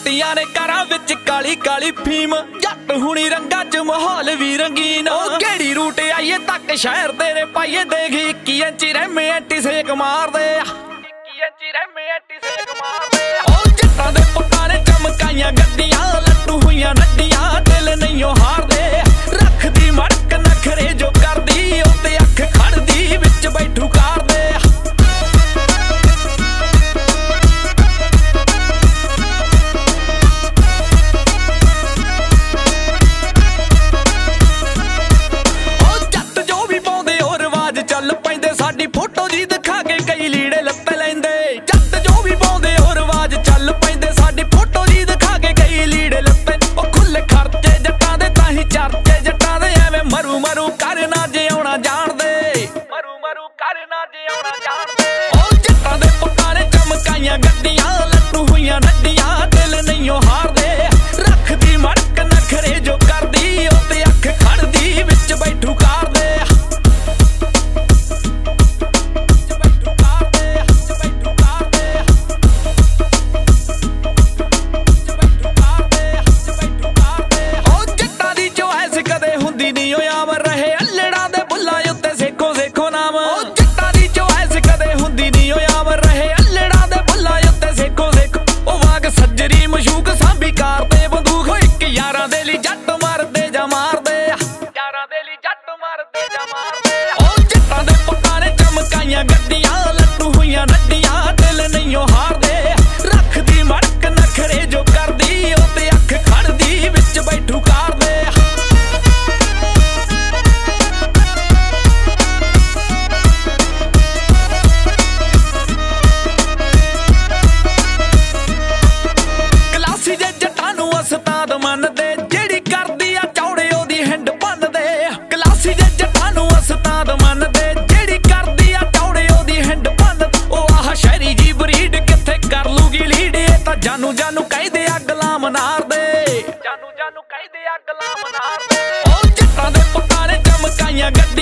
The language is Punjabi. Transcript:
ਪੀਤੀਆਂ ਨੇ ਘਰਾਂ ਵਿੱਚ ਕਾਲੀ ਕਾਲੀ ਫੀਮ। ਜੱਟ ਹੁਣੀ ਰੰਗਾਂ 'ਚ ਮਾਹੌਲ ਵੀ ਰੰਗੀਨ। ਉਹ ਕਿਹੜੀ ਰੂਟ ਆਈਏ ਤੱਕ ਸ਼ਹਿਰ ਤੇਰੇ ਪਾਈਏ ਦੇਖ 21 ਇੰਚੀ ਰਹਿਮੇ ਐਂਟੀ ਸੇਕ ਮਾਰਦੇ। 21 ਇੰਚੀ ਰਹਿਮੇ ਐਂਟੀ ਸੇਕ ਮਾਰਦੇ। ਉਹ ਜੱਟਾਂ ਦੇ ਪੁੱਤਾਂ ਨੇ ਚਮਕਾਈਆਂ ਗੱਡੀਆਂ, ਲੱਟੂ ਹੋਈਆਂ ਨੱਡੀਆਂ, ਦਿਲ ਨਹੀਂ ਉਹ ਹਾਰਦੇ। ਰੱਖਦੀ ਮੜਕ ਨਖਰੇ ਜੋ ਕਰਦੀ, ਉਹ ਤੇ ਅੱਖ ਖੜਦੀ ਵਿੱਚ ਬੈਠੂ ਕਰਦੇ। ਚੱਲ ਪੈਂਦੇ ਸਾਡੀ ਫੋਟੋ ਜੀ ਦਿਖਾ ਕੇ ਕਈ ਲੀੜੇ ਲੱਤੇ ਲੈਂਦੇ। ਜੱਟ ਜੋ ਵੀ ਪਾਉਂਦੇ ਉਹ ਰਿਵਾਜ ਚੱਲ ਪੈਂਦੇ ਸਾਡੀ ਫੋਟੋ ਜੀ ਦਿਖਾ ਕੇ ਕਈ ਲੀੜੇ ਲੱਤੇ। ਉਹ ਖੁੱਲੇ ਖਰਚੇ ਜੱਟਾਂ ਦੇ ਤਾਂ ਹੀ ਚਰਚੇ ਜੱਟਾਂ ਦੇ ਐਵੇਂ ਮਰੂ ਮਰੂ ਕਰ ਨਾ ਜਿਉਣਾ ਜਾਣਦੇ। ਮਰੂ ਮਰੂ ਕਰ ਨਾ ਜਿਉਣਾ ਜਾਣਦੇ। ਉਹ ਜੱਟਾਂ ਦੇ ਪੁੱਤਾਂ ਨੇ ਚਮਕਾਈਆਂ ਗੱਡੀਆਂ, ਲੱਟੂ ਹੋਈਆਂ ਨੱਡੀਆਂ, ਦਿਲ ਨਹੀਂ ਉਹ ਹਾਰਦੇ। ਰੱਖਦੀ ਮੜਕ ਨਖਰੇ ਜੋ ਕਰਦੀ, ਉਹ ਤੇ ਅੱਖ ਖੜਦੀ ਵਿੱਚ ਬੈਠੂ ਕਰਦੇ। ਉਹ ਜੱਟਾਂ ਦੇ ਪੁੱਤਾਂ ਨੇ ਚਮਕਾਈਆਂ ਗੱਡੀਆਂ, ਲੱਟੂ ਹੋਈਆਂ ਨੱਡੀਆਂ, ਦਿਲ ਨਹੀਂ ਉਹ ਹਾਰਦੇ। ਰੱਖਦੀ ਮੜਕ ਨਖਰੇ ਜੋ ਕਰਦੀ, ਉਹ ਤੇ ਅੱਖ ਖੜਦੀ ਵਿੱਚ ਬੈਠੂ ਕਰਦੇ। ਕਲਾਸੀ ਜੇ ਜੱਟਾਂ ਨੂੰ ਉਸਤਾਦ ਮੰਨਦੇ, ਜਿਹੜੀ ਕਰਦੀ ਆ ਚੌੜੇ ਉਹਦੀ ਹਿੰਡ ਭੰਨਦੇ। ਕਲਾਸੀ ਜੇ ਜੱਟਾਂ ਨੂੰ ਉਸਤਾਦ ਮੰਨਦੇ, ਜਿਹੜੀ ਕਰਦੀ ਆ ਚੌੜੇ ਉਹਦੀ ਹਿੰਡ ਭੰਨ। ਉਹ ਆਹ ਸ਼ਹਿਰੀ ਜੀ ਬਰੀਡ ਕਿੱਥੇ ਕਰ ਲੂਗੀ ਲੀਡ, ਇਹ ਤਾਂ ਜਾਨੂ ਜਾਨੂ ਕਹਿੰਦੇ ਆ ਗੁਲਾਮ ਨਾਰ ਦੇ। ਜਾਨੂ ਜਾਨੂ ਕਹਿੰਦੇ ਆ ਗੁਲਾਮ ਨਾਰ ਦੇ। ਉਹ ਜੱਟਾਂ ਦੇ ਪੁੱਤਾਂ ਨੇ ਚਮਕਾਈਆਂ ਗੱਡੀਆਂ।